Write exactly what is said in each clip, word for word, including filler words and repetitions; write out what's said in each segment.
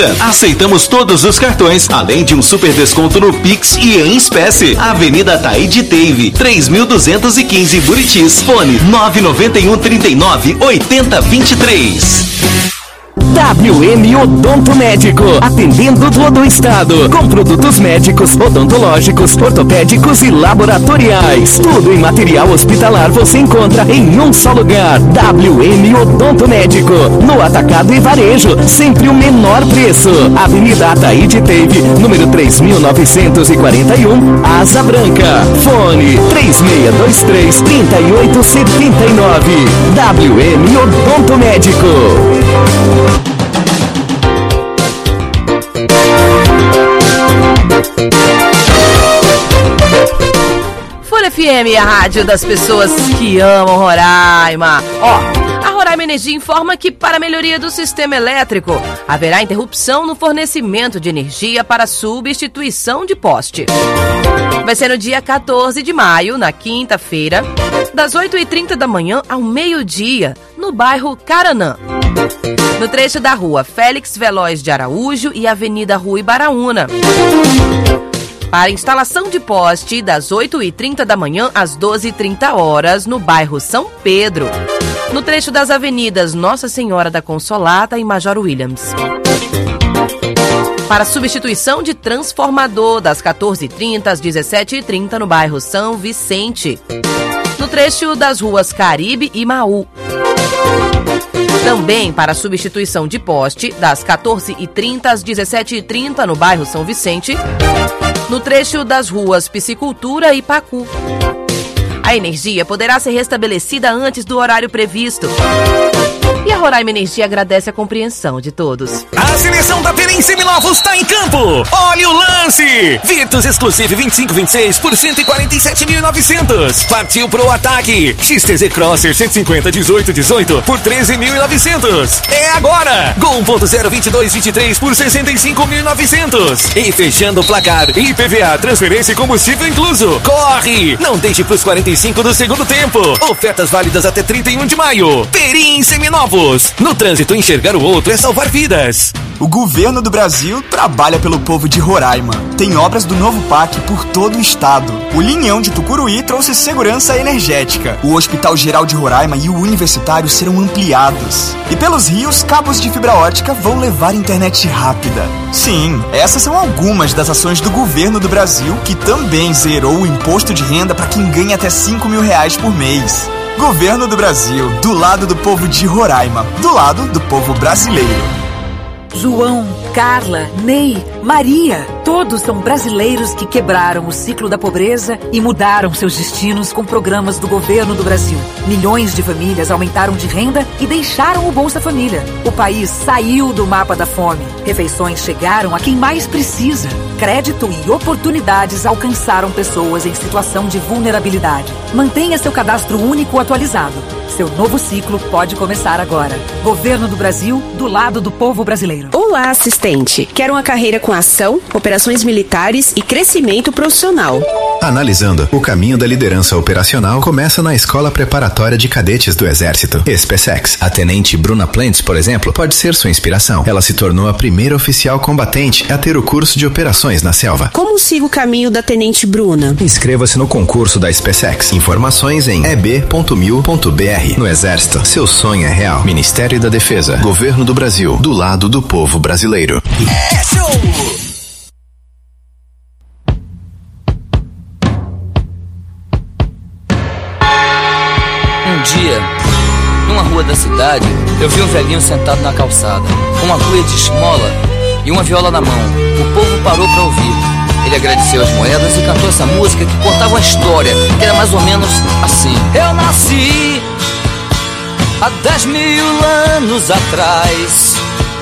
Aceitamos todos os cartões, além de um super desconto no Pix e em espécie. Avenida Taíde Teve, três mil duzentos e quinze Buritis. Fone nove nove um, três nove, oito zero dois três. W M Odonto Médico, atendendo todo o estado, com produtos médicos, odontológicos, ortopédicos e laboratoriais. Tudo em material hospitalar você encontra em um só lugar. W M Odonto Médico, no atacado e varejo, sempre o menor preço. Avenida Ataíde Teve, número três mil novecentos e quarenta e um, Asa Branca. Fone três seis dois três, três oito sete nove. W M Odonto Médico. Folha F M, a rádio das pessoas que amam Roraima. Ó, a Roraima Energia informa que, para a melhoria do sistema elétrico, haverá interrupção no fornecimento de energia para substituição de poste. Vai ser no dia quatorze de maio, na quinta-feira, das oito e trinta da manhã ao meio-dia, no bairro Caranã, no trecho da rua Félix Veloz de Araújo e Avenida Rui Baraúna. Para instalação de poste, das oito e trinta da manhã às doze e trinta horas, no bairro São Pedro, no trecho das avenidas Nossa Senhora da Consolata e Major Williams. Para substituição de transformador, das quatorze e trinta às dezessete e trinta, no bairro São Vicente, no trecho das ruas Caribe e Maú. Também para substituição de poste, das quatorze e trinta às dezessete e trinta, no bairro São Vicente, no trecho das ruas Piscicultura e Pacu. A energia poderá ser restabelecida antes do horário previsto. E a Roraima Energia agradece a compreensão de todos. A seleção da Perim Seminovos está em campo. Olha o lance! Virtus Exclusive vinte e cinco vinte e seis por cento e quarenta e sete mil e novecentos. Partiu pro ataque. X T Z Crosser cento e cinquenta dezoito dezoito por treze mil e novecentos. É agora! Gol um ponto zero vinte e dois vinte e três por sessenta e cinco mil e novecentos. E fechando o placar, I P V A, transferência e combustível incluso. Corre! Não deixe pros quarenta e cinco do segundo tempo. Ofertas válidas até trinta e um de maio. Perim Seminovos. No trânsito, enxergar o outro é salvar vidas. O governo do Brasil trabalha pelo povo de Roraima. Tem obras do novo P A C por todo o estado. O Linhão de Tucuruí trouxe segurança energética. O Hospital Geral de Roraima e o Universitário serão ampliados. E pelos rios, cabos de fibra ótica vão levar internet rápida. Sim, essas são algumas das ações do governo do Brasil, que também zerou o imposto de renda para quem ganha até cinco mil reais por mês. Governo do Brasil, do lado do povo de Roraima, do lado do povo brasileiro. João, Carla, Ney, Maria, todos são brasileiros que quebraram o ciclo da pobreza e mudaram seus destinos com programas do governo do Brasil. Milhões de famílias aumentaram de renda e deixaram o Bolsa Família. O país saiu do mapa da fome. Refeições chegaram a quem mais precisa. Crédito e oportunidades alcançaram pessoas em situação de vulnerabilidade. Mantenha seu cadastro único atualizado. Seu novo ciclo pode começar agora. Governo do Brasil, do lado do povo brasileiro. Olá, assistente. Quer uma carreira com ação, operações militares e crescimento profissional? Analisando, o caminho da liderança operacional começa na Escola Preparatória de Cadetes do Exército, SpaceX. A tenente Bruna Plentes, por exemplo, pode ser sua inspiração. Ela se tornou a primeira oficial combatente a ter o curso de operações na selva. Como siga o caminho da tenente Bruna? Inscreva-se no concurso da SpaceX. Informações em e b ponto mil ponto b r. No Exército, seu sonho é real. Ministério da Defesa, Governo do Brasil, do lado do povo brasileiro. É show! Um dia, numa rua da cidade, eu vi um velhinho sentado na calçada, com uma cuia de esmola e uma viola na mão. O povo parou para ouvir. Ele agradeceu as moedas e cantou essa música que contava uma história, que era mais ou menos assim. Eu nasci há dez mil anos atrás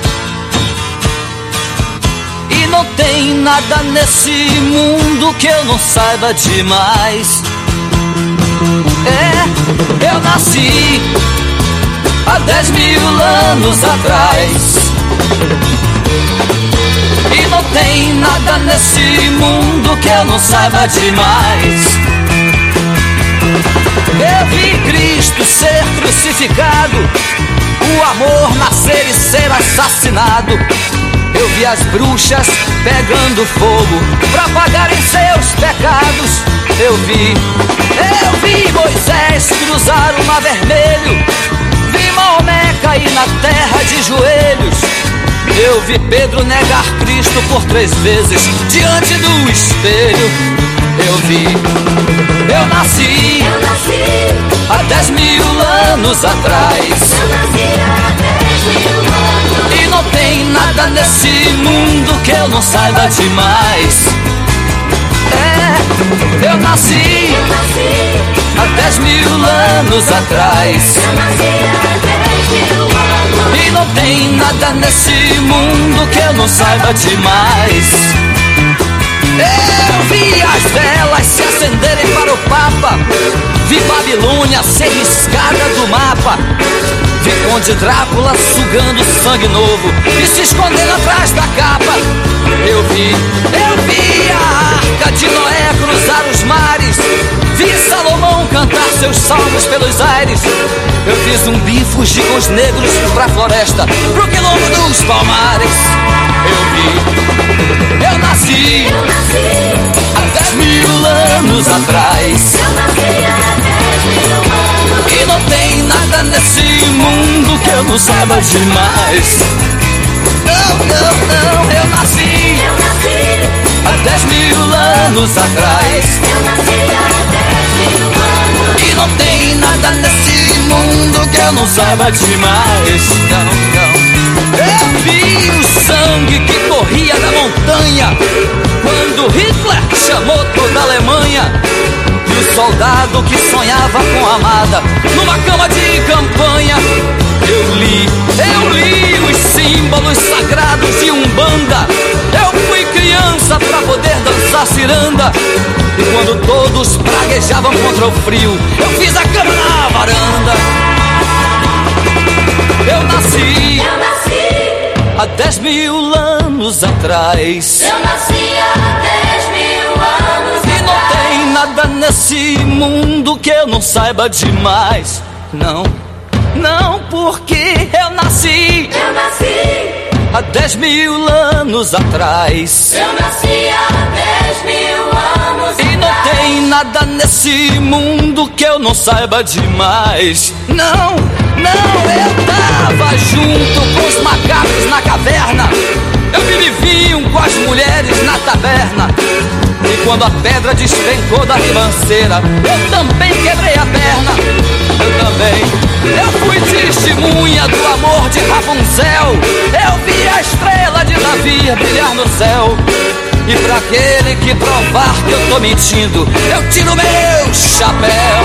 e não tem nada nesse mundo que eu não saiba demais. É, eu nasci há dez mil anos atrás e não tem nada nesse mundo que eu não saiba demais. Eu vi Cristo ser crucificado, o amor nascer e ser assassinado. Eu vi as bruxas pegando fogo pra pagarem seus pecados. Eu vi, eu vi Moisés cruzar o mar vermelho, vi Maomé cair na terra de joelhos. Eu vi Pedro negar Cristo por três vezes diante do espelho. Eu vi, eu nasci, eu nasci há dez mil anos atrás. Eu nasci há dez mil anos. E não tem nada nesse mundo que eu não saiba demais. É, eu nasci, eu nasci há dez mil anos atrás. Eu nasci há dez mil anos. E não tem nada nesse mundo que eu não saiba demais. Eu vi as velas se acenderem para o Papa, vi Babilônia ser riscada do mapa, vi Conde Drácula sugando sangue novo e se escondendo atrás da capa. Eu vi, eu vi a Arca de Noé cruzar os mares, vi Salomão cantar seus salmos pelos aires. Eu vi Zumbi fugir com os negros pra floresta, pro quilombo dos palmares. Eu vi, eu nasci, eu nasci há dez mil anos atrás. Eu nasci há dez mil anos. E não tem nada nesse mundo que eu não saiba demais. Não, não, não, eu nasci, eu nasci há dez mil anos atrás. Eu nasci há dez mil anos. E não tem nada nesse mundo que eu não saiba demais. Não, não. Eu vi o sangue que corria da montanha quando Hitler chamou toda a Alemanha. E o soldado que sonhava com a amada numa cama de campanha. Eu li, eu li os símbolos sagrados de Umbanda. Eu fui criança pra poder dançar ciranda. E quando todos praguejavam contra o frio, eu fiz a cama na varanda. Eu nasci, eu nasci há dez mil anos atrás. Eu nasci há dez mil anos E não tem nada nesse mundo que eu não saiba demais. Não, não, porque eu nasci, eu nasci há dez mil anos atrás. Eu nasci há dez mil anos E não tem nada nesse mundo que eu não saiba demais. Não, não, eu tava junto com os macacos na caverna. Eu bebi vinho com as mulheres na taberna. E quando a pedra despencou da ribanceira, eu também quebrei a perna. Eu também, eu fui testemunha do amor de Rapunzel. Eu vi a estrela de Davi brilhar no céu. E pra aquele que provar que eu tô mentindo, eu tiro meu chapéu.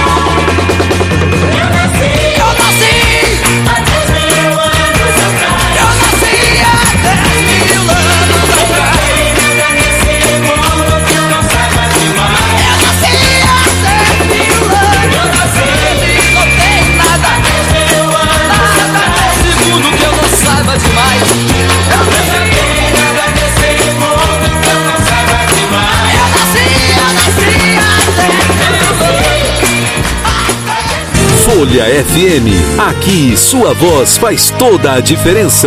Eu nasci, eu nasci há dez mil anos atrás. Eu nasci há dez mil anos atrás. Nesse mundo que eu não saiba demais. Eu nasci há dez mil anos. Eu nasci e não tem nada, dez mil anos nada nesse mundo que eu não saiba demais. Eu nasci nada nesse mundo que eu não saiba demais. Eu nasci, eu nasci há dez mil anos. Folha F M, aqui sua voz faz toda a diferença.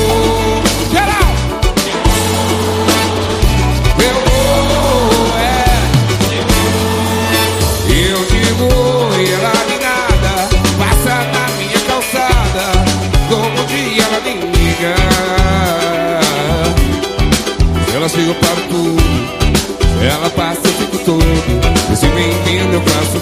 Eu vou, é ela passa o tempo todo, se vem vindo eu faço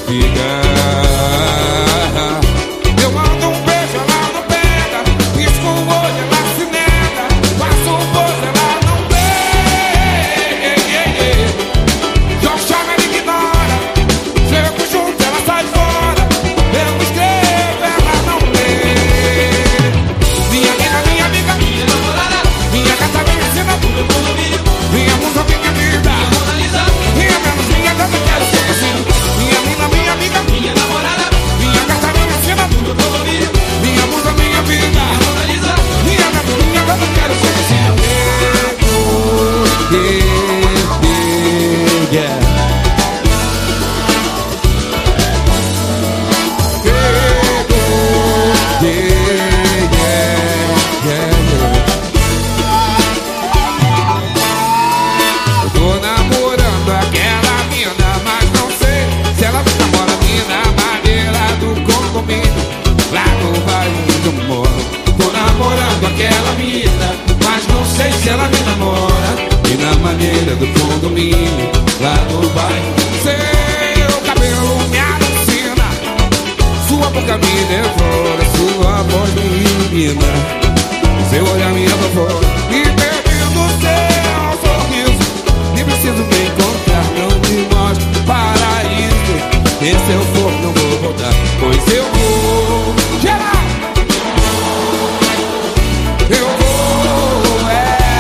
ficar. Eu mando um beijo, ela não pega, pisco o olho, ela se nega, passo o bolso, ela não vê. Eu chamo, ela ignora, chego junto, ela sai fora, eu escrevo, ela não lê. Minha amiga, minha amiga, minha namorada, minha gata, minha ensina tudo, minha musa, minha vida, minha menos, minha gata, quero ser assim. Minha mina, minha amiga, minha namorada, minha gata, minha ensina tudo, minha musa, minha vida, minha menos, minha gata, quero ser assim. Yeah. Eu tô namorando aquela mina, mas não sei se ela namora a mina maneira do condomínio, lá no bairro onde eu moro. Tô namorando aquela mina, mas não sei se ela me namora, mina maneira do condomínio, lá no bairro. Seu cabelo me alucina, sua boca me devora, sua voz me ilumina, seu olhar me apavora, e perdido seu sorriso, nem preciso me encontrar, não me mostre paraíso, e se eu for não vou voltar, pois eu vou gerar, eu vou, é,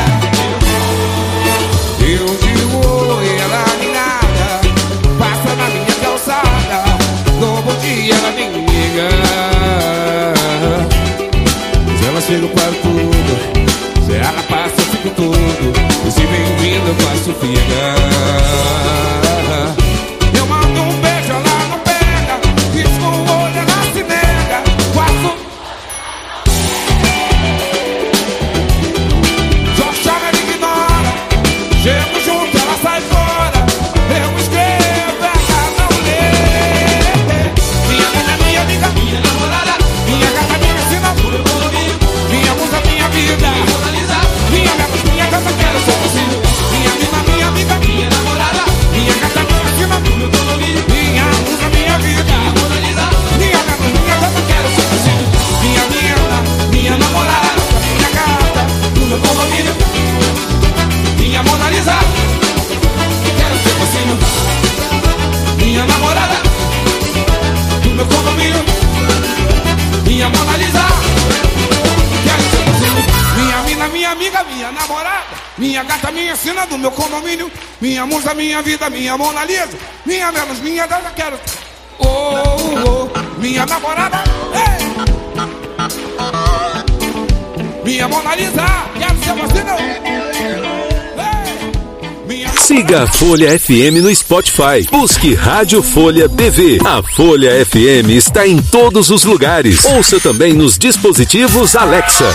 eu digo oi, ela nem nada, passa na minha calçada, no bom dia ela nem liga, se ela chega para tudo, se ela passa eu fico tudo, e se vem vindo eu faço figa. Eu mando um beijo, ela não pega, pisco o olho, ela se nega, faço. Só chama, ela ignora, chego junto, ela sai fora, eu escrevo, ela não lê. Minha mina, minha amiga, minha namorada, minha gata, minha ensina tudo, minha musa, minha vida, minha menos, minha gata, quero ser assim. Minha mina, minha amiga, minha namorada, minha gata, minha ensina tudo, minha musa, minha vida, minha menos, minha gata, quero ser assim. Minha mina, minha namorada, minha gata, no meu condomínio, minha Mona Lisa, quero ser assim. Minha namorada, no meu condomínio, minha Mona Lisa, quero ser assim. Minha mina, minha amiga, minha namorada, minha gata, minha ensina do meu condomínio, minha musa, minha vida, minha Mona Lisa, minha menos, minha gata, quero. Oh, oh, oh, minha namorada, ei. Minha Mona Lisa, quero ser você, não. Siga a Folha F M no Spotify. Busque Rádio Folha B V. A Folha F M está em todos os lugares. Ouça também nos dispositivos Alexa.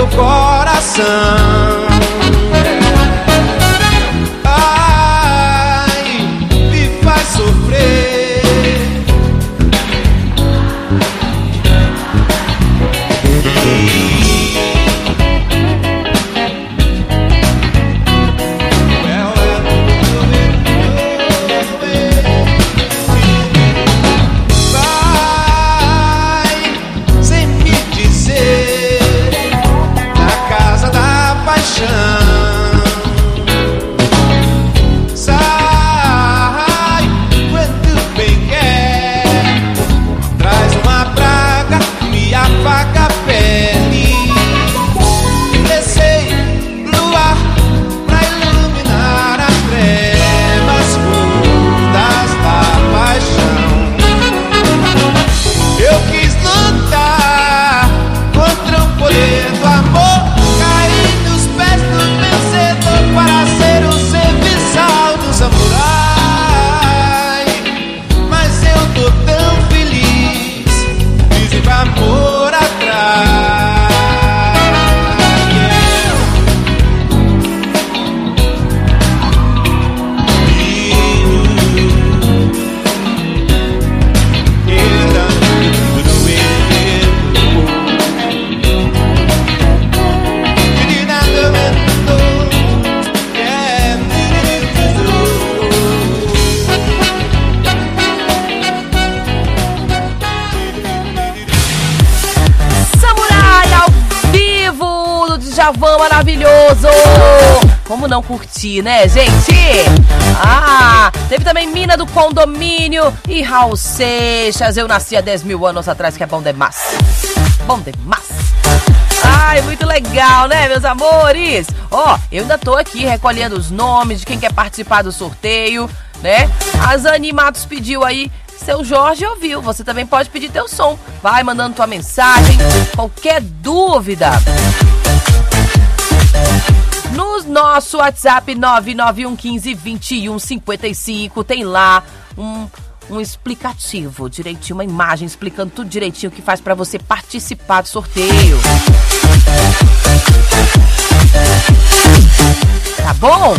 meu coração. Ai, me faz sofrer. Sai quando bem quer, traz uma praga, me afaga a pele. Descei no ar pra iluminar as trevas fundas da paixão. Eu quis lutar contra o poder do amor, para ser o serviçal do samurai. Mas eu tô tão feliz, fiz pra amor atrás. Djavan maravilhoso! Como não curtir, né, gente? Ah, teve também Mina do Condomínio e Raul Seixas. Eu nasci há dez mil anos atrás, que é bom demais. Bom demais. Ai, muito legal, né, meus amores? Ó, oh, eu ainda tô aqui recolhendo os nomes de quem quer participar do sorteio, né? A Zani Matos pediu aí. Seu Jorge ouviu, você também pode pedir teu som. Vai mandando tua mensagem, qualquer dúvida. No nosso WhatsApp nove nove um um cinco, dois um cinco cinco tem lá um, um explicativo direitinho, uma imagem explicando tudo direitinho que faz pra você participar do sorteio. Tá bom?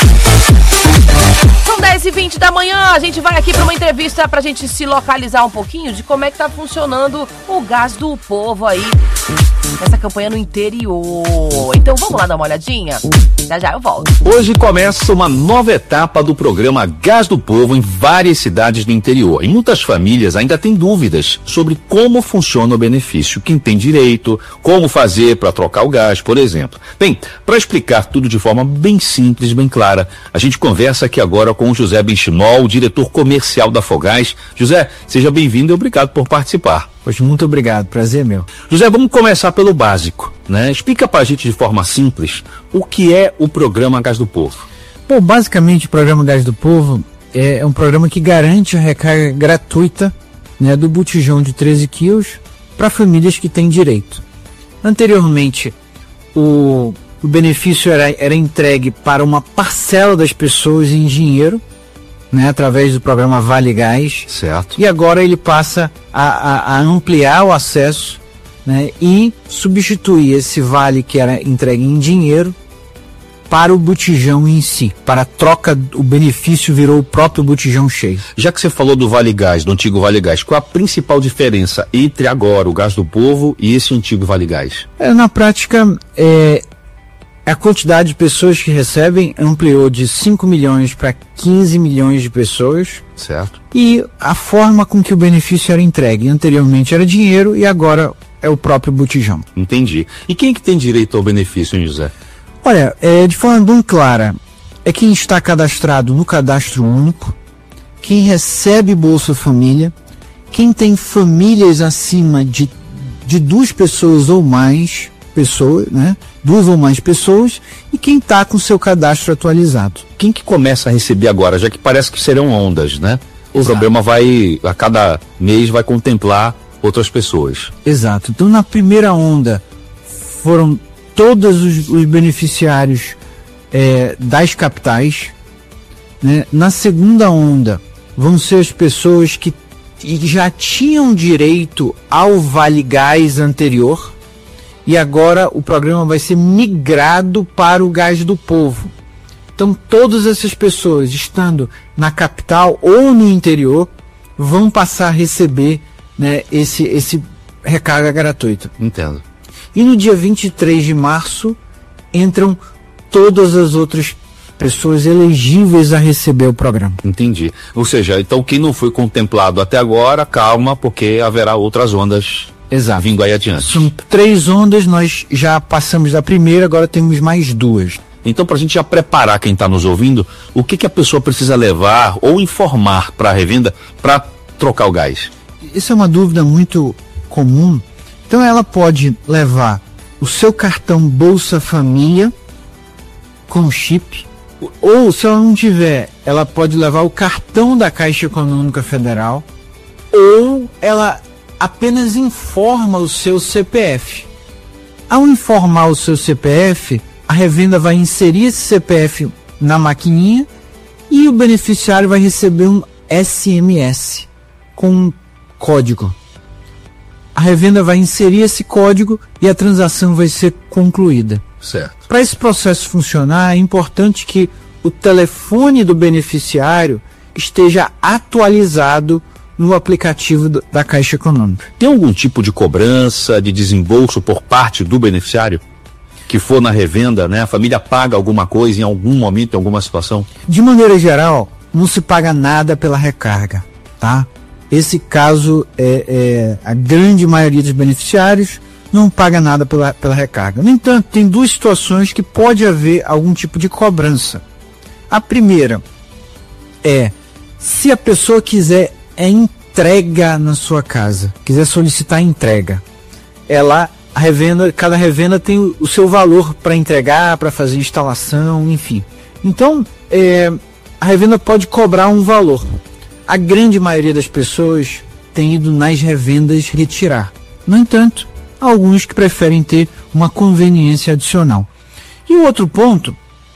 São dez e vinte da manhã, a gente vai aqui para uma entrevista pra gente se localizar um pouquinho de como é que tá funcionando o Gás do Povo aí, essa campanha no interior. Então vamos lá dar uma olhadinha? Já já eu volto. Hoje começa uma nova etapa do programa Gás do Povo em várias cidades do interior. E muitas famílias ainda têm dúvidas sobre como funciona o benefício, quem tem direito, como fazer para trocar o gás, por exemplo. Bem, para explicar tudo de forma bem simples, bem clara, a gente conversa aqui agora com o José Benchimol, o diretor comercial da Fogás. José, seja bem-vindo e obrigado por participar. Poxa, muito obrigado, prazer meu. José, vamos começar pelo básico, né? Explica pra gente de forma simples o que é o programa Gás do Povo. Bom, basicamente o programa Gás do Povo é um programa que garante a recarga gratuita, né, do botijão de treze quilos para famílias que têm direito. Anteriormente, o, o benefício era, era entregue para uma parcela das pessoas em dinheiro, né, através do programa Vale Gás. Certo. E agora ele passa a, a, a ampliar o acesso, né, e substituir esse vale que era entregue em dinheiro para o botijão em si, para a troca, o benefício virou o próprio botijão cheio. Já que você falou do Vale Gás, do antigo Vale Gás, qual a principal diferença entre agora o Gás do Povo e esse antigo Vale Gás? É, na prática, é, a quantidade de pessoas que recebem ampliou de cinco milhões para quinze milhões de pessoas. Certo. E a forma com que o benefício era entregue. Anteriormente era dinheiro e agora é o próprio botijão. Entendi. E quem é que tem direito ao benefício, hein, José? Olha, é, de forma bem clara, é quem está cadastrado no cadastro único, quem recebe Bolsa Família, quem tem famílias acima de, de duas pessoas ou mais pessoas, né? Duas ou mais pessoas, e quem está com seu cadastro atualizado. Quem que começa a receber agora, já que parece que serão ondas, né? O Exato. Programa vai, a cada mês, vai contemplar outras pessoas. Exato. Então, na primeira onda, foram todos os, os beneficiários é, das capitais, né? Na segunda onda, vão ser as pessoas que já tinham direito ao Vale Gás anterior e agora o programa vai ser migrado para o Gás do Povo. Então todas essas pessoas estando na capital ou no interior vão passar a receber, né, esse, esse recarga gratuita. Entendo. E no dia vinte e três de março entram todas as outras pessoas elegíveis a receber o programa. Entendi. Ou seja, então quem não foi contemplado até agora, calma, porque haverá outras ondas. Exato. Vindo aí adiante. São três ondas, nós já passamos da primeira, agora temos mais duas. Então, para a gente já preparar quem está nos ouvindo, o que, que a pessoa precisa levar ou informar para a revenda para trocar o gás? Isso é uma dúvida muito comum. Então, ela pode levar o seu cartão Bolsa Família com chip, ou se ela não tiver, ela pode levar o cartão da Caixa Econômica Federal, ou ela apenas informa o seu C P F. Ao informar o seu C P F, a revenda vai inserir esse C P F na maquininha e o beneficiário vai receber um S M S com um código. A revenda vai inserir esse código e a transação vai ser concluída. Certo. Para esse processo funcionar, é importante que o telefone do beneficiário esteja atualizado no aplicativo do, da Caixa Econômica. Tem algum tipo de cobrança, de desembolso por parte do beneficiário? Que for na revenda, né? A família paga alguma coisa em algum momento, em alguma situação? De maneira geral, não se paga nada pela recarga, tá? Esse caso, é, é a grande maioria dos beneficiários não paga nada pela, pela recarga. No entanto, tem duas situações que pode haver algum tipo de cobrança. A primeira é, se a pessoa quiser é entrega na sua casa, quiser solicitar entrega, ela, a revenda, cada revenda tem o, o seu valor para entregar, para fazer instalação, enfim. Então, é, a revenda pode cobrar um valor. A grande maioria das pessoas tem ido nas revendas retirar. No entanto, há alguns que preferem ter uma conveniência adicional. E o outro ponto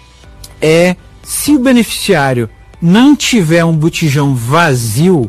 é, se o beneficiário não tiver um botijão vazio,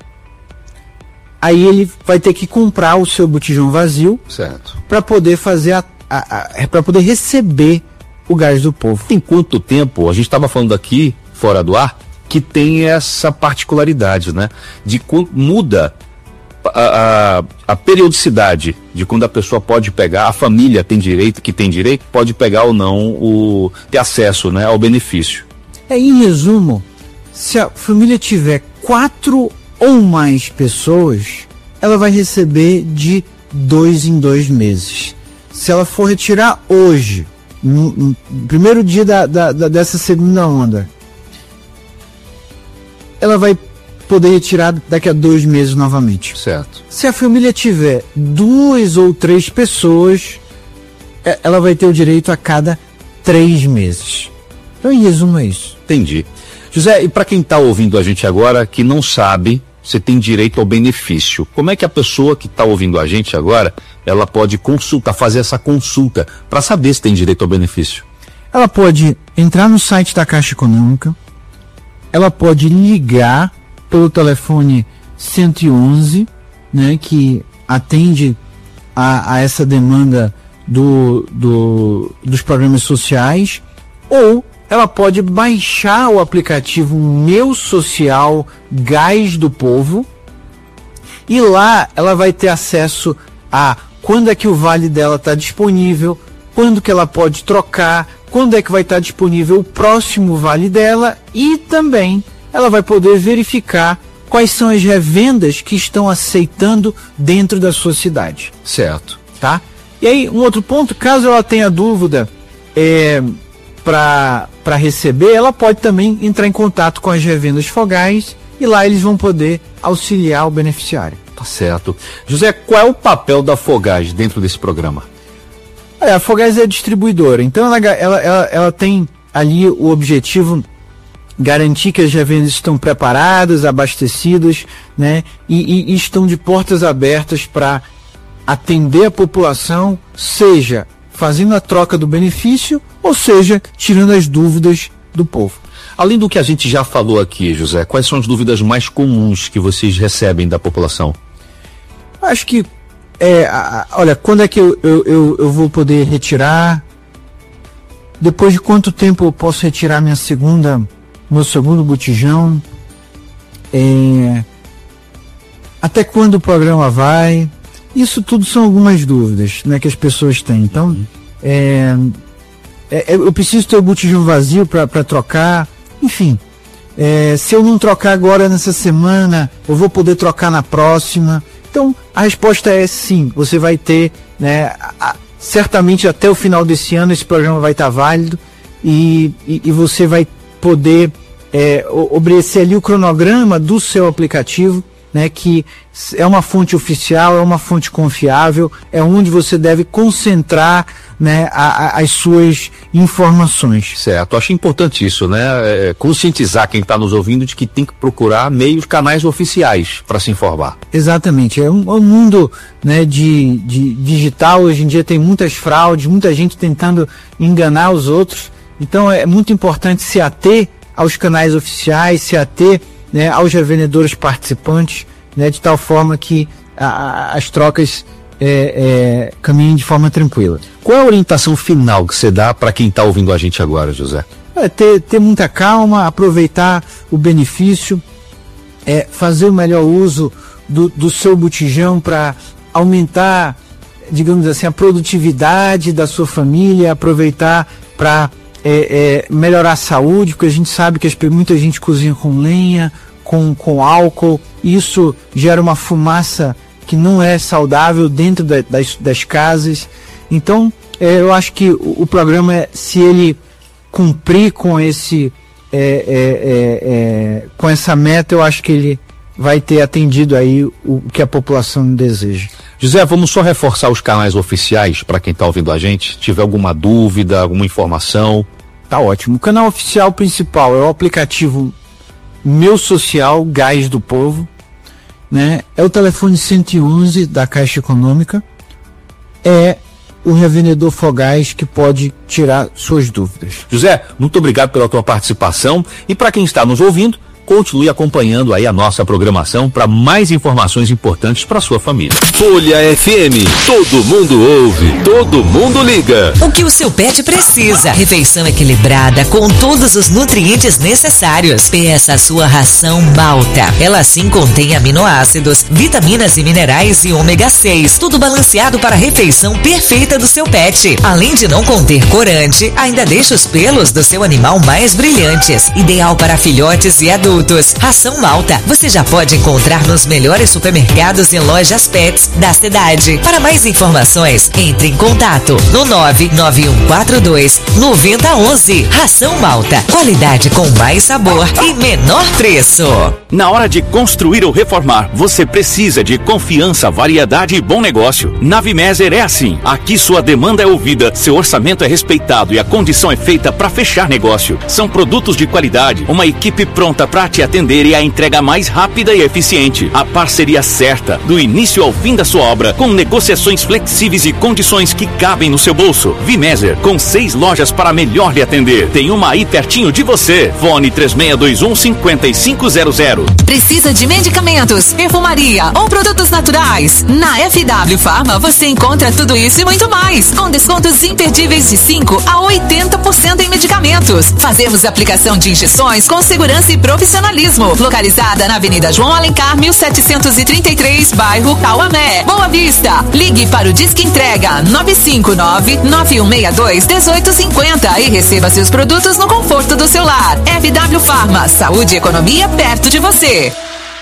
aí ele vai ter que comprar o seu botijão vazio, certo, para poder fazer a, a, a para poder receber o Gás do Povo. Tem quanto tempo? A gente estava falando aqui fora do ar que tem essa particularidade, né? De quando muda a, a, a periodicidade de quando a pessoa pode pegar, a família tem direito, que tem direito, pode pegar ou não o ter acesso, né, ao benefício. É, em resumo, se a família tiver quatro ou mais pessoas, ela vai receber de dois em dois meses. Se ela for retirar hoje, no, no primeiro dia da, da, da, dessa segunda onda, ela vai poder retirar daqui a dois meses novamente. Certo. Se a família tiver duas ou três pessoas, ela vai ter o direito a cada três meses. Então, em resumo, é isso. Entendi. José, e para quem está ouvindo a gente agora, que não sabe se tem direito ao benefício, como é que a pessoa que está ouvindo a gente agora, ela pode consultar, fazer essa consulta, para saber se tem direito ao benefício? Ela pode entrar no site da Caixa Econômica, ela pode ligar pelo telefone cento e onze, né, que atende a, a essa demanda do, do, dos programas sociais, ou ela pode baixar o aplicativo Meu Social Gás do Povo, e lá ela vai ter acesso a quando é que o vale dela está disponível, quando que ela pode trocar, quando é que vai estar disponível o próximo vale dela, e também ela vai poder verificar quais são as revendas que estão aceitando dentro da sua cidade. Certo. Tá? E aí, um outro ponto, caso ela tenha dúvida é, para receber, ela pode também entrar em contato com as revendas Fogás e lá eles vão poder auxiliar o beneficiário. Tá certo. José, qual é o papel da Fogás dentro desse programa? A Fogás é distribuidora, então ela, ela, ela, ela tem ali o objetivo garantir que as revendas estão preparadas, abastecidas, né, e, e estão de portas abertas para atender a população, seja fazendo a troca do benefício, ou seja, tirando as dúvidas do povo. Além do que a gente já falou aqui, José, quais são as dúvidas mais comuns que vocês recebem da população? Acho que é, a, a, olha, quando é que eu, eu, eu, eu vou poder retirar? Depois de quanto tempo eu posso retirar minha segunda, meu segundo botijão? É, até quando o programa vai? Isso tudo são algumas dúvidas, né, que as pessoas têm. Então, é, é, eu preciso ter o botijão vazio para trocar. Enfim, é, se eu não trocar agora nessa semana, eu vou poder trocar na próxima. Então, a resposta é sim. Você vai ter, né, a, certamente até o final desse ano esse programa vai estar válido e, e, e você vai poder é, obedecer ali o cronograma do seu aplicativo, né, que é uma fonte oficial, é uma fonte confiável, é onde você deve concentrar, né, a, a, as suas informações. Certo, acho importante isso, né, é, conscientizar quem está nos ouvindo de que tem que procurar meios, canais oficiais para se informar. Exatamente, é um, é um mundo, né, de, de digital, hoje em dia tem muitas fraudes, muita gente tentando enganar os outros, então é muito importante se ater aos canais oficiais, se ater, né, aos revendedores participantes, né, de tal forma que a, a, as trocas é, é, caminhem de forma tranquila. Qual é a orientação final que você dá para quem está ouvindo a gente agora, José? É ter, ter muita calma, aproveitar o benefício, é, fazer o melhor uso do, do seu botijão para aumentar, digamos assim, a produtividade da sua família, aproveitar para É, é, melhorar a saúde, porque a gente sabe que as, muita gente cozinha com lenha, com, com álcool, isso gera uma fumaça que não é saudável dentro da, das, das casas. Então, é, eu acho que o, o programa, se ele cumprir com esse é, é, é, é, com essa meta, eu acho que ele vai ter atendido aí o, o que a população deseja. José, vamos só reforçar os canais oficiais para quem está ouvindo a gente. Se tiver alguma dúvida, alguma informação. Tá ótimo. O canal oficial principal é o aplicativo Meu Social, Gás do Povo, né? É o telefone cento e onze da Caixa Econômica. É o revendedor Fogás que pode tirar suas dúvidas. José, muito obrigado pela tua participação. E para quem está nos ouvindo, continue acompanhando aí a nossa programação para mais informações importantes para sua família. Folha F M, todo mundo ouve, todo mundo liga. O que o seu pet precisa? Refeição equilibrada com todos os nutrientes necessários. Peça a sua ração Malta. Ela sim contém aminoácidos, vitaminas e minerais e ômega seis. Tudo balanceado para a refeição perfeita do seu pet. Além de não conter corante, ainda deixa os pelos do seu animal mais brilhantes. Ideal para filhotes e adultos. Ração Malta, você já pode encontrar nos melhores supermercados e lojas pets da cidade. Para mais informações, entre em contato no nove nove um quatro dois nove zero um um. Ração Malta, qualidade com mais sabor e menor preço. Na hora de construir ou reformar, você precisa de confiança, variedade e bom negócio. Na Vimeser é assim. Aqui sua demanda é ouvida, seu orçamento é respeitado e a condição é feita para fechar negócio. São produtos de qualidade, uma equipe pronta para te atender e a entrega mais rápida e eficiente. A parceria certa, do início ao fim da sua obra, com negociações flexíveis e condições que cabem no seu bolso. Vimeser, com seis lojas para melhor lhe atender. Tem uma aí pertinho de você. Fone três seis dois um cinco cinco zero zero. Precisa de medicamentos, perfumaria ou produtos naturais? Na F W Pharma você encontra tudo isso e muito mais, com descontos imperdíveis de cinco a oitenta por cento em medicamentos. Fazemos aplicação de injeções com segurança e profissionalismo. Localizada na Avenida João Alencar, mil setecentos e trinta e três, bairro Cauamé, Boa Vista. Ligue para o Disque Entrega nove cinco nove, nove um seis dois, um oito cinco zero e receba seus produtos no conforto do seu lar. F W Pharma, saúde e economia perto de você.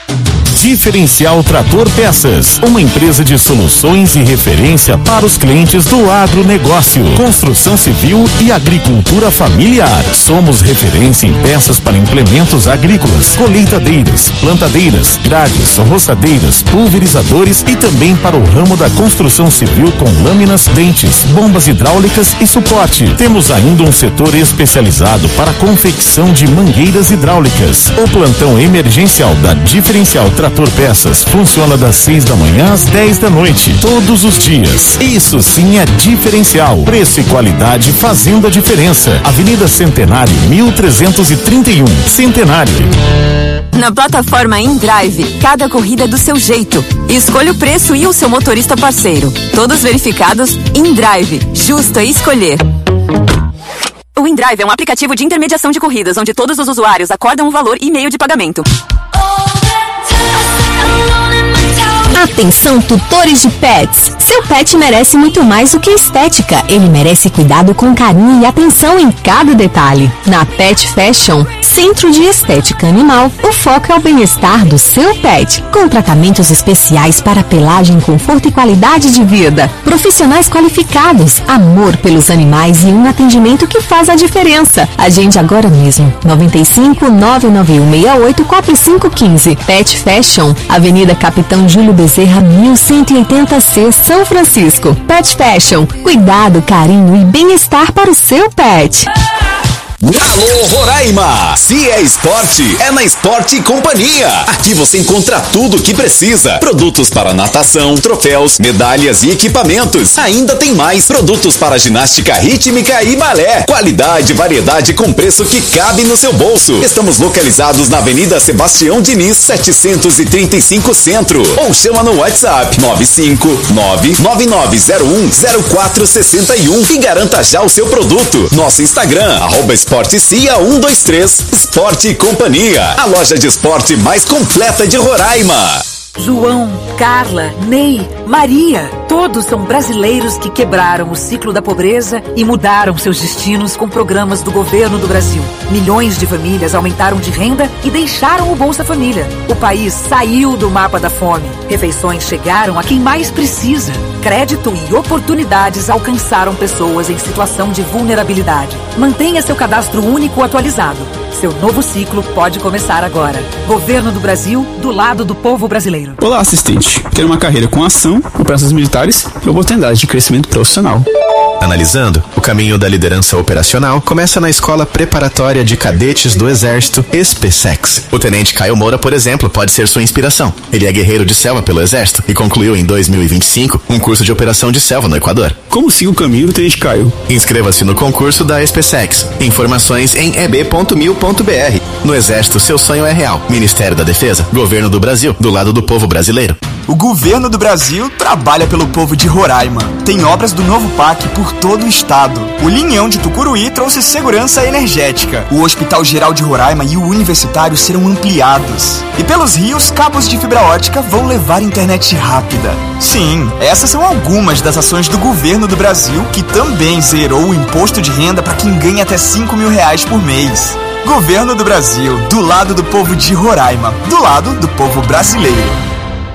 Diferencial Trator Peças, uma empresa de soluções e referência para os clientes do agronegócio, construção civil e agricultura familiar. Somos referência em peças para implementos agrícolas, colheitadeiras, plantadeiras, grades, roçadeiras, pulverizadores e também para o ramo da construção civil com lâminas, dentes, bombas hidráulicas e suporte. Temos ainda um setor especializado para confecção de mangueiras hidráulicas. O plantão emergencial da Diferencial Trator Trator Peças funciona das seis da manhã às dez da noite, todos os dias. Isso sim é diferencial. Preço e qualidade fazendo a diferença. Avenida Centenário, mil trezentos e trinta e um. Centenário. Na plataforma InDrive, cada corrida é do seu jeito. Escolha o preço e o seu motorista parceiro. Todos verificados, InDrive. Justo é escolher. O InDrive é um aplicativo de intermediação de corridas, onde todos os usuários acordam um valor e meio de pagamento. Atenção, tutores de pets! Seu pet merece muito mais do que estética. Ele merece cuidado com carinho e atenção em cada detalhe. Na Pet Fashion, Centro de Estética Animal, o foco é o bem-estar do seu pet, com tratamentos especiais para pelagem, conforto e qualidade de vida. Profissionais qualificados, amor pelos animais e um atendimento que faz a diferença. Agende agora mesmo. nove cinco nove nove um seis oito quatro cinco um cinco. Pet Fashion, Avenida Capitão Júlio Bezerra, mil cento e oitenta C, São Francisco. Pet Fashion, cuidado, carinho e bem-estar para o seu pet. Alô Roraima! Se é esporte, é na Esporte Companhia. Aqui você encontra tudo o que precisa. Produtos para natação, troféus, medalhas e equipamentos. Ainda tem mais produtos para ginástica rítmica e balé. Qualidade e variedade com preço que cabe no seu bolso. Estamos localizados na Avenida Sebastião Diniz, setecentos e trinta e cinco Centro. Ou chama no WhatsApp nove cinco nove nove nove zero um zero quatro seis um e garanta já o seu produto. Nosso Instagram, arroba Esporte Cia um dois três, Esporte Companhia, a loja de esporte mais completa de Roraima. João, Carla, Ney, Maria, todos são brasileiros que quebraram o ciclo da pobreza e mudaram seus destinos com programas do governo do Brasil. Milhões de famílias aumentaram de renda e deixaram o Bolsa Família. O país saiu do mapa da fome. Refeições chegaram a quem mais precisa. Crédito e oportunidades alcançaram pessoas em situação de vulnerabilidade. Mantenha seu cadastro único atualizado. Seu novo ciclo pode começar agora. Governo do Brasil, do lado do povo brasileiro. Olá, assistente. Quero uma carreira com ação, operações militares e oportunidades de crescimento profissional. Analisando, o caminho da liderança operacional começa na Escola Preparatória de Cadetes do Exército, ESPESEX. O tenente Caio Moura, por exemplo, pode ser sua inspiração. Ele é guerreiro de selva pelo Exército e concluiu em dois mil e vinte e cinco um curso de operação de selva no Equador. Como siga o caminho do tenente Caio? Inscreva-se no concurso da ESPESEX. Informações em e b ponto mil ponto b r. No Exército, seu sonho é real. Ministério da Defesa, Governo do Brasil, do lado do povo brasileiro. O governo do Brasil trabalha pelo povo de Roraima. Tem obras do novo P A C por todo o estado. O Linhão de Tucuruí trouxe segurança energética. O Hospital Geral de Roraima e o Universitário serão ampliados. E pelos rios, cabos de fibra ótica vão levar internet rápida. Sim, essas são algumas das ações do governo do Brasil, que também zerou o imposto de renda para quem ganha até cinco mil reais por mês. Governo do Brasil, do lado do povo de Roraima, do lado do povo brasileiro.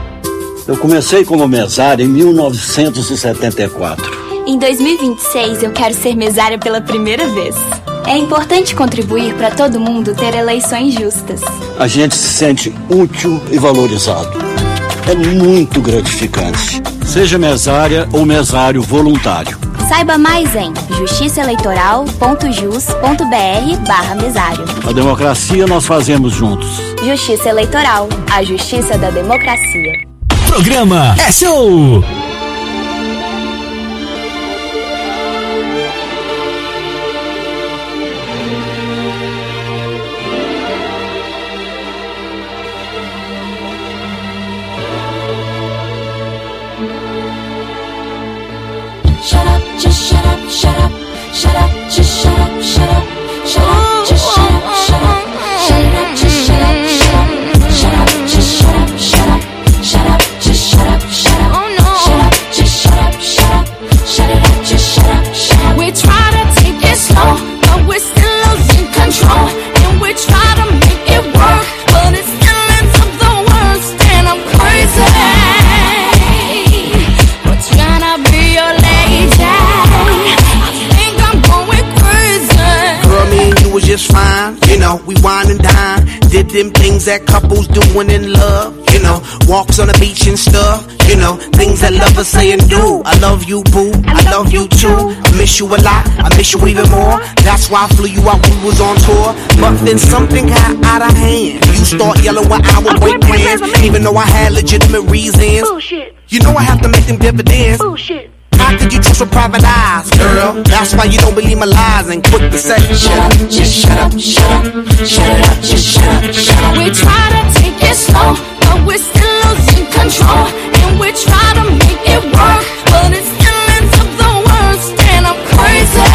Eu comecei como mesário em mil novecentos e setenta e quatro. Em dois mil e vinte e seis, eu quero ser mesária pela primeira vez. É importante contribuir para todo mundo ter eleições justas. A gente se sente útil e valorizado. É muito gratificante. Seja mesária ou mesário voluntário. Saiba mais em justiçaeleitoral.jus.br barra mesário. A democracia nós fazemos juntos. Justiça Eleitoral, a justiça da democracia. Programa é show! Shut up, just shut up, shut up, shut up, just shut up, shut up, shut up, just shut up, shut up, shut up, just shut up, shut up, shut up, just shut up, shut up, shut up, just shut up, shut up, shut up, just shut up, shut up, shut it up, just shut up, shut up. We try to take it slow, but we're still losing control, and we try to make it work, but it still ends up the worst, and I'm crazy. We're trying to be your lady. I think I'm going crazy. Girl, me and you was just fine, you know. know, we wine and dine. Did them things that couples doing in love. You know, walks on the beach and stuff. You know, things that lovers say and do. I love you, boo. I love you too. I miss you a lot. I miss you even more. That's why I flew you out when we was on tour. But then something got out of hand. You start yelling when I would break plans, even though I had legitimate reasons. Bullshit. You know I have to make them dividends. Bullshit. How could you trust with private eyes, girl? That's why you don't believe my lies and quick to say, shut up, just shut up, shut up, shut it up, just shut up, shut up. We try to take it slow, but we're still losing control. And we try to make it work, but it still ends up the worst. And I'm crazy.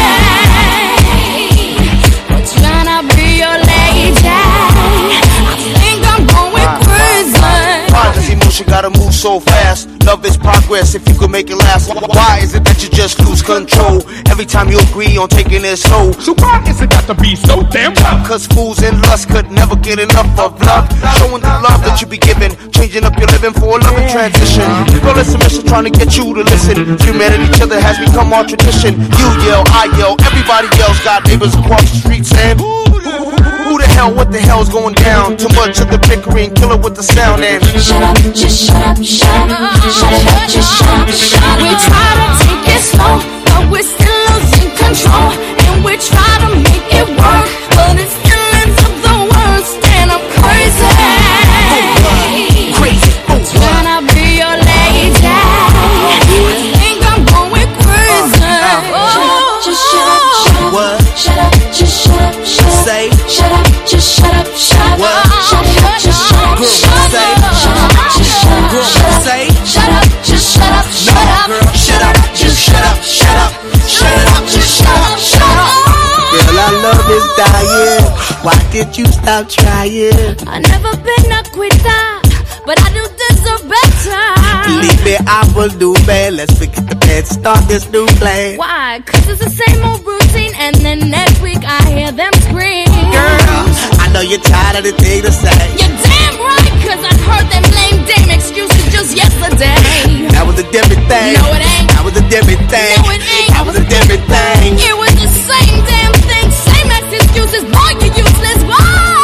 We're trying to be your lady. I think I'm going crazy. Why does emotion gotta move so fast? Love is progress if you could make it last. Why is it that you just lose control every time you agree on taking it slow? So why is it got to be so damn tough? Cause fools in lust could never get enough of love. Showing the love that you be giving, changing up your living for a loving transition. Girl, it's a mission trying to get you to listen. Humanity, each other has become our tradition. You yell, I yell, everybody else got neighbors across the street saying, who the hell, what the hell's going down? Too much of the bickering, kill it with the sound and shut up, just shut up, shut up, shut it up, just shut up, shut up. We try to take it slow, but we're still losing control. And we try to make it work, but it still ends up the worst. And I'm crazy, crazy, trying to be your lady. I think I'm going crazy. Just shut up, shut up, what? Shut up, just shut up, shut up. Say, shut up, just shut up, shut up. What? Shut up, just shut up, shut up. Shut up, just shut up, shut up. Say, shut up, just shut up, shut up. Shut up, just shut up, shut up. Shut up, just shut up, shut up. Girl, our love is dying. Why did you stop trying? I never been a quitter, but I do deserve better. Believe me, I will do bad. Let's forget the past, start this new plan. Why? Cause it's the same old routine, and then next week I hear them scream. Girl, I know you're tired of the thing to say. You're damn right, cause I heard them lame damn excuses just yesterday. That was a different thing. No, it ain't. That was a different thing. No, it ain't. That was a different thing. It was the same damn thing, same as excuses. Boy, you useless. Whoa!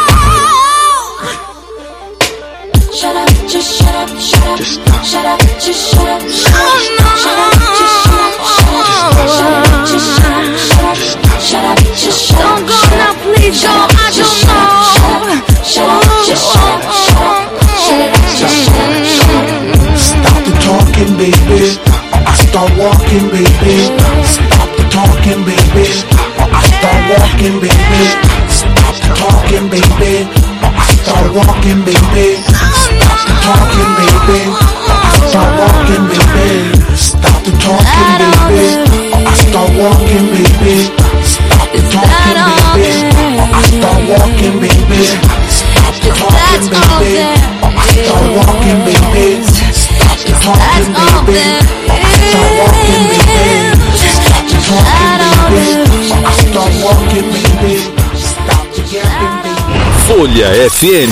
Shut up, just shut up, shut up. Just stop. Shut up, just shut up, shut up. Shut up, just shut up, shut up. Shut up, just shut up, shut up. Shut up, just shut up. Don't go now, please go. I don't know. Shut up, just shut up, shut up. Shut up, just shut up, shut up. Stop the talking, baby. Or I start walking, baby. Stop the talking, baby. Or I start walking, baby. Stop the talking, baby. Or I start walking, baby. Stop the talking, baby. Or I start walking, baby. Stop the talking, baby. Or I start walking, baby. Stop the talking, baby. Or I start walking, baby. Stop the talking, baby. Or I start walking, baby. Stop the talking, baby. Or I start walking, baby. Stop the talking, baby. Or I start walking, baby. Stop the yapping, baby. Folha F M.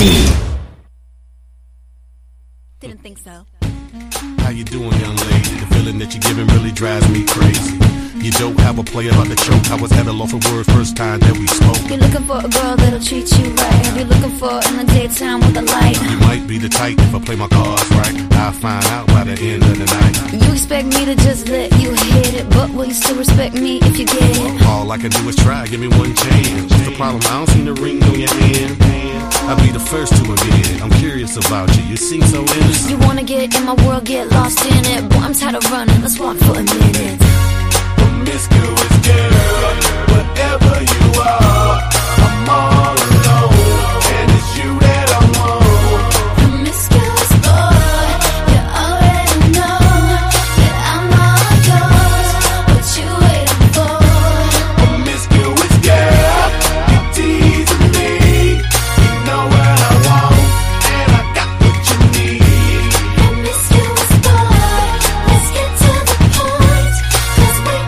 Didn't think so. How you doing, young lady? The feeling that you're giving really drives me crazy. You don't have a play about the choke. I was at a loss for words first time that we spoke. You're looking for a girl that'll treat you right. You're looking for in the daytime with a light. You might be the type if I play my cards right. I'll find out by the end of the night. You expect me to just let you hit it, but will you still respect me if you get it? All I can do is try, give me one chance. What's the problem? I don't see the ring on your hand. I'll be the first to admit it. I'm curious about you. You seem so innocent. You wanna get in my world, get lost in it. Boy, I'm tired of running. Let's walk for a minute. Promiscuous girl, whatever you are, I'm all alone, and it's you that I want. Promiscuous boy, you already know that I'm all yours. What you waiting for? Promiscuous girl, you teasing me. You know what I want, and I got what you need. Promiscuous boy, let's get to the point, 'cause we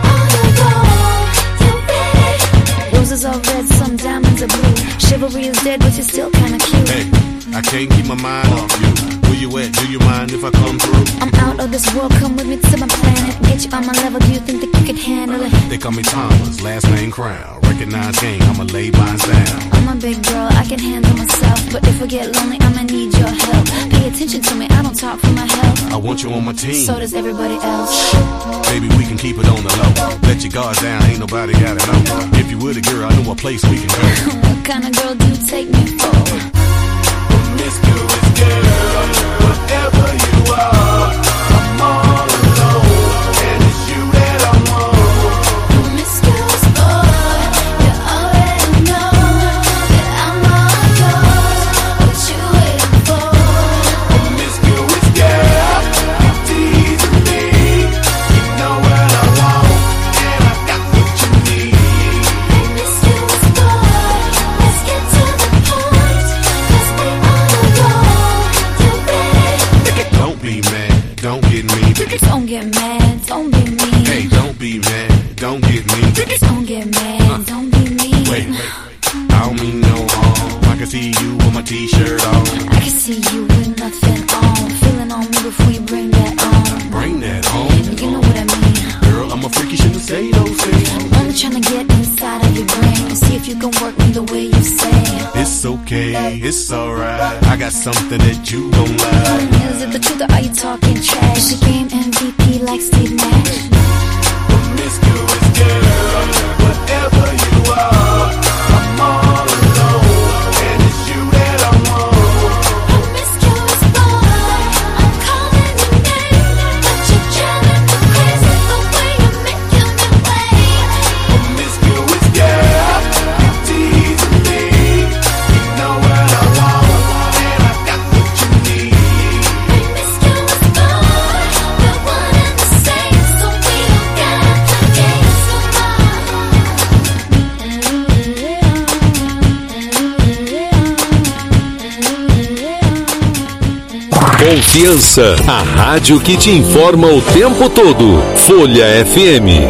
roses are red, some diamonds are blue. Chivalry is dead, but you're still kinda cute. Hey, I can't keep my mind off you. Where you at? Do you mind if I come through? I'm out of this world, come with me to my planet. Get you on my level, do you think that you can handle it? They call me Thomas, last name Crown. recognized gang, I'ma lay mine down. I'm a big girl, I can handle myself. But if I get lonely, I'ma need your help. Pay attention to me, I don't talk for my health. I want you on my team. So does everybody else. Baby, we can keep it on the low. Let your guard down, ain't nobody gotta know. If you were the girl, I know a place we can go. What kind of girl do you take me for? Promiscuous girl, whatever you are, I'm all alone, and it's you that I want. Promiscuous boy, you already know that I'm all yours. What you waiting for? Promiscuous girl, you teasing me. You know what I want, and I got what you need. Promiscuous boy, let's get to the point, 'cause we on the road. You ready? Don't be mad, don't get me. Don't get mad, don't be mean. Hey, don't be mad, don't get me. Don't get mad, don't be mean. Wait, wait, I don't mean no harm. I can see you with my t-shirt on. I can see you with nothing on. Feeling on me before you bring that on. Bring that home. You know what I mean. Girl, I'm a freak, you shouldn't say those things. I'm trying to get inside of your brain and see if you can work me the way you say. It's okay, it's alright. I got something that you gon' like. Is it the truth or are you talking trash? Is your game M V P like Steve Nash? Promiscuous girl, whatever you are, I'm all alone, and it's you that I want. Promiscuous boy, I'm calling your name, but you're driving me crazy the way you're making me wait. Promiscuous girl, you teasing me. You know what I want, and I got what you need. Promiscuous boy, we're one and the same, so we don't gotta play games no Confiança, a rádio que te informa o tempo todo. Folha F M.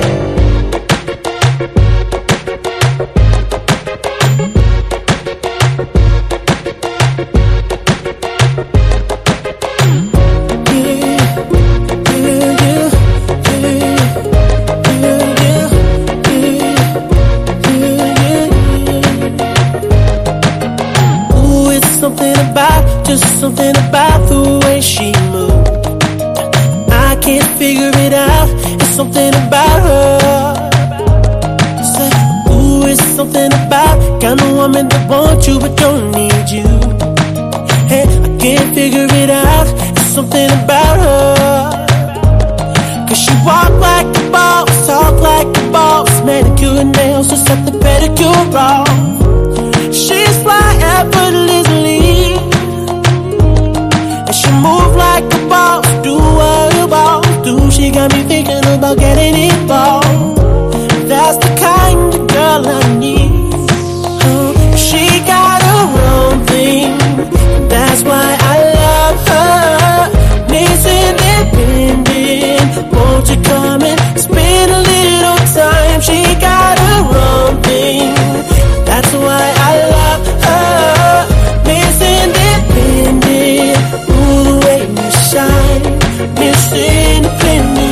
Ooh, it's something about, just something about the way she moves. I can't figure it out. It's something about her. Say, ooh, it's something about kind of woman that wants you but don't need you. Hey, I can't figure it out. It's something about her. Cause she walk like a boss, talk like a boss, manicure and nails, just set the pedicure off. She's fly effortlessly, and she move like a boss, do what a boss do. She got me thinking about getting involved. That's the kind of girl I need. Oh, she got her own thing, that's why I love her. Miss Independent, won't you come and spend a little time? She got her own thing, that's why I love her. Miss Independent, ooh, the way you shine. Miss Independent,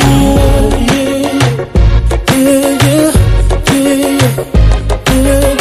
yeah, yeah, yeah, yeah,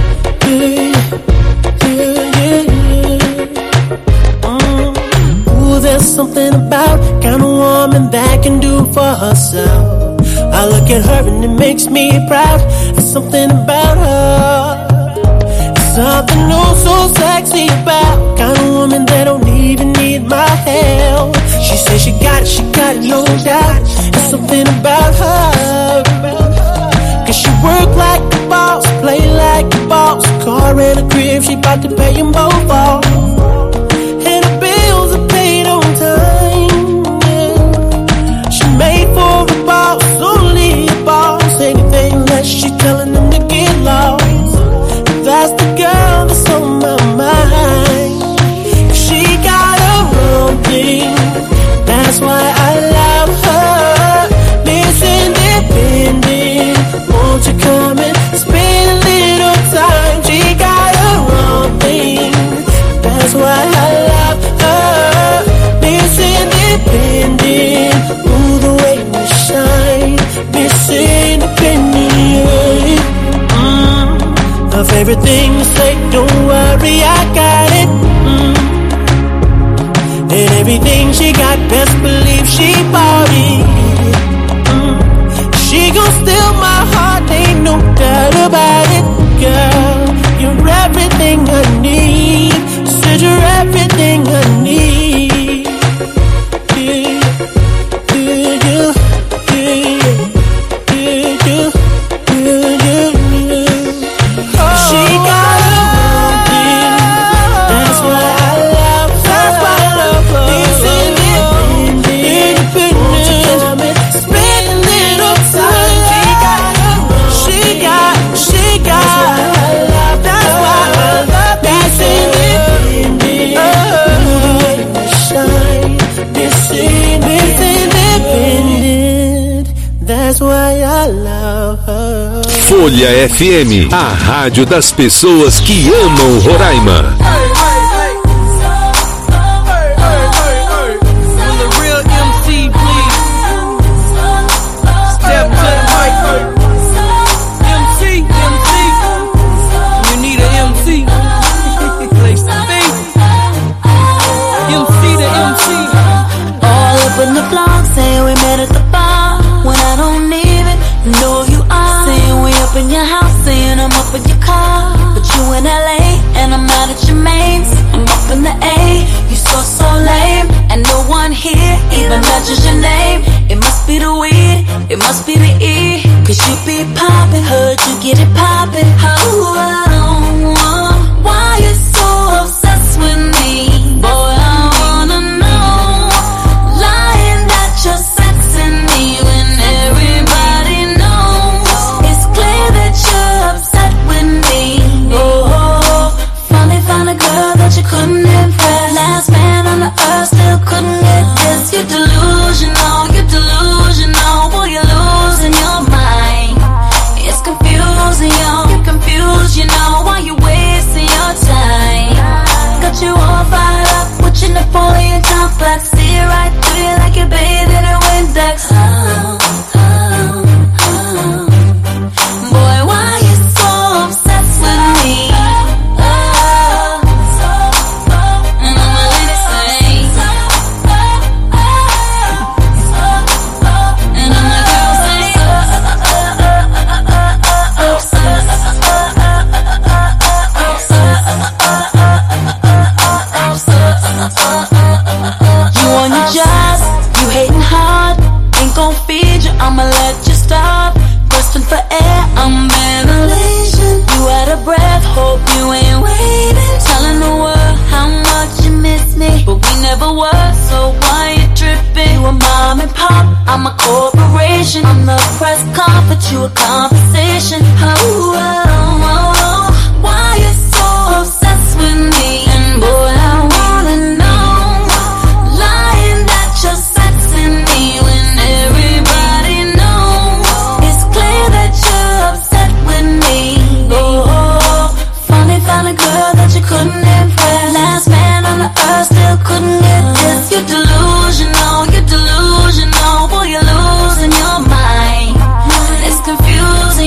yeah, yeah, yeah. Mm. Ooh, there's something about kind of woman that can do for herself. I look at her and it makes me proud. There's something about her. Something new so sexy about kind of woman that don't even need my help. She says she got it, she got it, no doubt. There's something about her. Cause she work like a boss, play like a boss. Car and a crib, she bout to pay them both off. And the bills are paid on time, yeah. She made for a boss, only a boss. Anything less, she telling them to get lost. That's the girl that's on my mind. She got her own thing, that's why I love her. Miss Independent, won't you come and spend a little time? She got her own thing, that's why I love her. Miss Independent, ooh, the way you shine. Miss Independent, mm. Her favorite thing to say, don't worry, I got it. Mm. And everything she got, best believe she bought it. Mm. She gon' steal my heart, ain't no doubt about it. Girl, you're everything I need. Said you're everything I need. Yeah, yeah, yeah, yeah, yeah, yeah, yeah, yeah. She got a motive. That's why I love her. That's why I love her. This independent, independent. Spend a little time. She got, she got, she got. That's why I love this independent. Shine, this independent. That's why I love her. Folha F M, a rádio das pessoas que amam Roraima. In the blog saying we met at the bar when I don't even know who you are. Saying we up in your house, saying I'm up in your car, but you in L A and I'm out at your mains. I'm up in the A, you so so lame, and no one here even mentions your name. It must be the weed, it must be the E, cause you be poppin', heard you get it poppin'. Oh, I don't want, why you so obsessed with me? Boy, I wanna know. You're sexing me when everybody knows. It's clear that you're upset with me. Oh, finally found a girl that you couldn't impress. Last man on the earth still couldn't get this. You're delusional, you're delusional. Boy, you're losing your mind. It's confusing, yo. You're confused, you know. Why you wasting your time? Got you all fired up with your Napoleon complex. See it right through you like you're bathed in a Windex. Oh, oh, oh. Boy, why you so obsessed with me? Oh, and I'ma let it sing. And I'm the girl sing. You on your job, you hating hard, ain't gon' feed you, I'ma let you stop. Question for air, I'm ventilation. You out of breath, hope you ain't waiting. Telling the world how much you miss me, but we never were, so why you tripping? You a mom and pop, I'm a corporation. I'm the press conference, you a conversation. Oh, oh, oh, oh. Why you so obsessed with me? And boy, I wanna know. Lying that you're sexing me when everybody knows. It's clear that you're upset with me. Oh, finally found a girl that you couldn't impress. Last man on the earth still couldn't get this. You're delusional, you're delusional. Boy, you're losing your mind. It's confusing.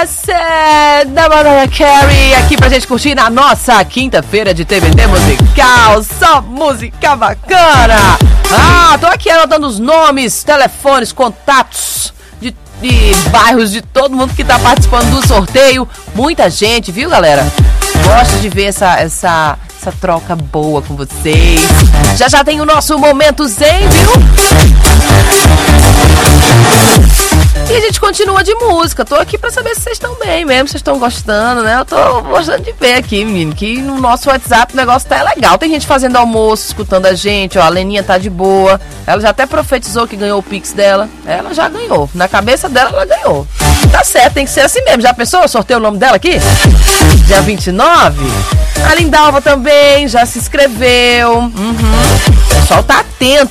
Blessed da Mariah Carey aqui pra gente curtir na nossa quinta-feira de T V T musical. Só música bacana. Ah, tô aqui anotando os nomes, telefones, contatos de, de bairros de todo mundo que tá participando do sorteio. Muita gente, viu, galera? Gosto de ver essa, essa, essa troca boa com vocês. Já já tem o nosso Momento Zen, viu? E a gente continua de música. Tô aqui pra saber se vocês estão bem mesmo, se vocês estão gostando, né? Eu tô gostando de ver aqui, menino, que no nosso WhatsApp o negócio tá legal. Tem gente fazendo almoço, escutando a gente, ó. A Leninha tá de boa. Ela já até profetizou que ganhou o Pix dela. Ela já ganhou. Na cabeça dela, ela ganhou. Tá certo, tem que ser assim mesmo. Já pensou? Eu sorteio o nome dela aqui? Dia vinte e nove. A Lindalva também já se inscreveu. Uhum. O pessoal tá atento.